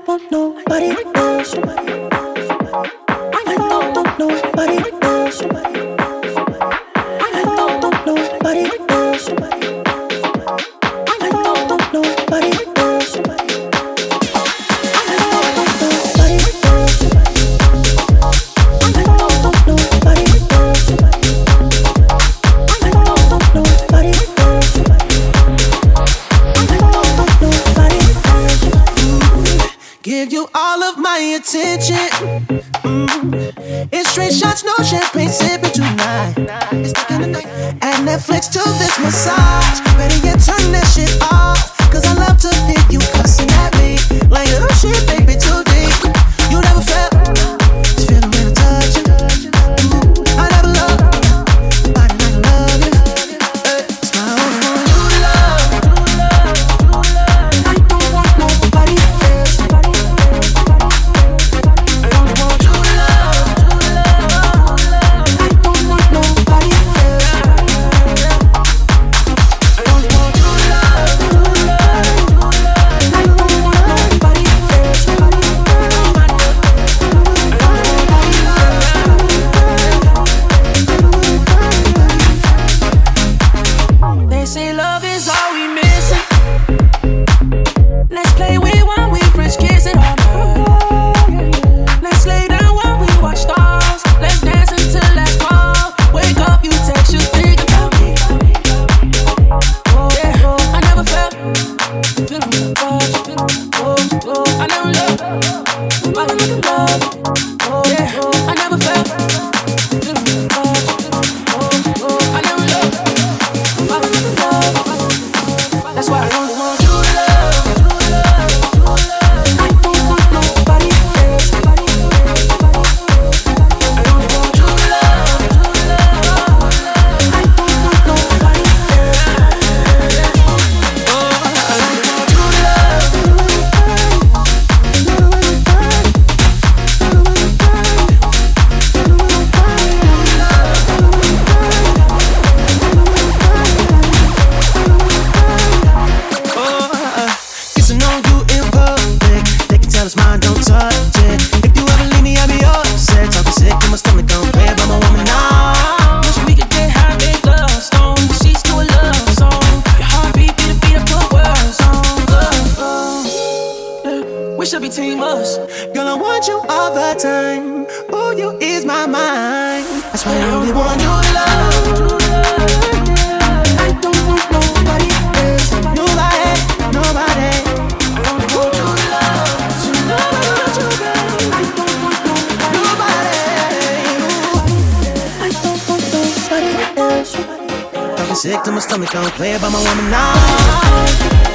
want nobody else. I don't want nobody else. I don't want nobody else. I don't want nobody else. Give you all of my attention. It's straight shots, no champagne sipping tonight. It's the kind of night. Add Netflix to this massage. Better yet, turn that shit off. Cause I love to hear you cussing at me. Like, oh shit, baby, too deep. You never felt this feeling when I touch you. I never loved body like I love you. It's my only one you love. I don't want nobody else. I only want you to love. I don't want nobody else. I only want you to love. I don't want nobody else. I only want you. They say love is all we missing. Let's play we want, we French kiss it all night. Let's lay down while we watch stars. Let's dance until last call. Wake up, you text, you think about me. Yeah, I never felt feeling like I never loved nobody like love. Yeah, I never felt feeling like I never loved nobody like love. That's why I only want you to love. I don't want nobody else. I only want you to love. I don't want nobody else. Oh, I only want you to love. Kissing on you in public. They can tell it's mine, don't touch it. If you ever leave me, I'll be upset. Talking sick in my stomach, don't play about my woman now. Wish we could get high, make love stone. She's to a love song. Your heartbeat, beat a beat, I put words on. Yeah. We should be team us. Girl, I want you all the time. Oh, you ease my mind. That's why I only want you to love. I don't want nobody else. Nobody, nobody. I only want you to love. So nobody but you, girl. I don't want nobody. I don't want nobody else. Talking sick to my stomach, don't play about my woman now.